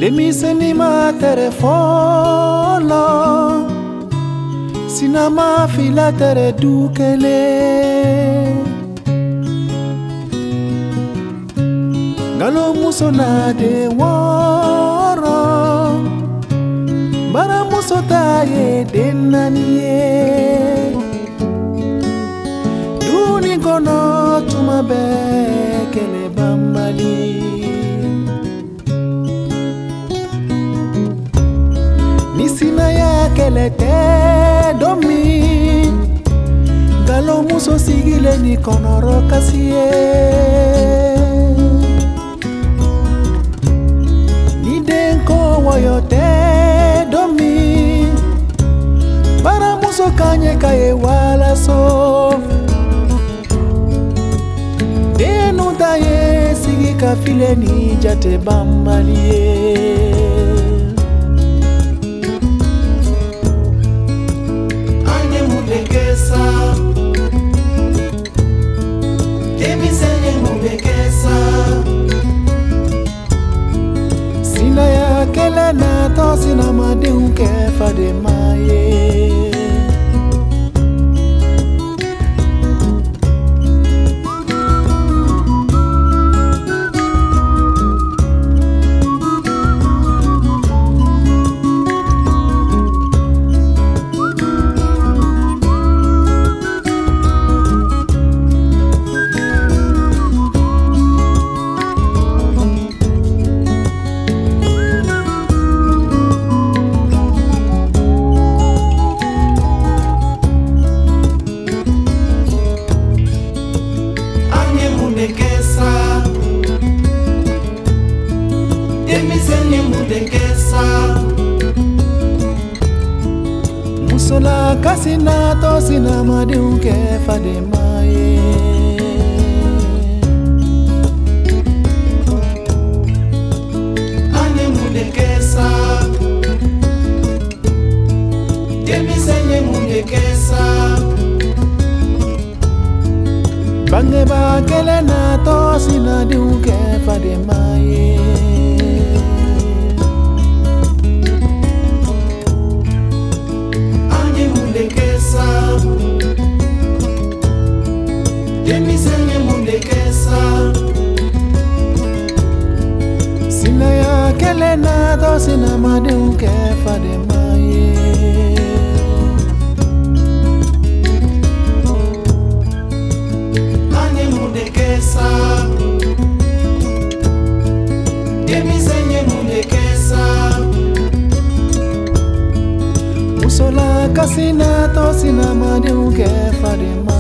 Demiseni ma telefolo Sinama fila tere dukele Ngalo muso na de woro Bara muso ta ye denanie Duni kono tuma bekele bambali Nisina ya kelete domi Galo muso sigile ni konoro kasie Ni denko woyote domi Bara muso kanye kaye wala so Denu taye sigi kafile ni jate bambalie Sina ya kele na to sina madeu ke fa de maye Musola kasina to sina madeu ke fa de maye Ane mudekesa Demi senye mudekesa Bange ba kele na to sina deu ke fa de maye Sina ya kele na do sina madeu ke fa de maye Ane mudekesa Demi senye mudekesa Musola kasina to sina madeu ke fa de maye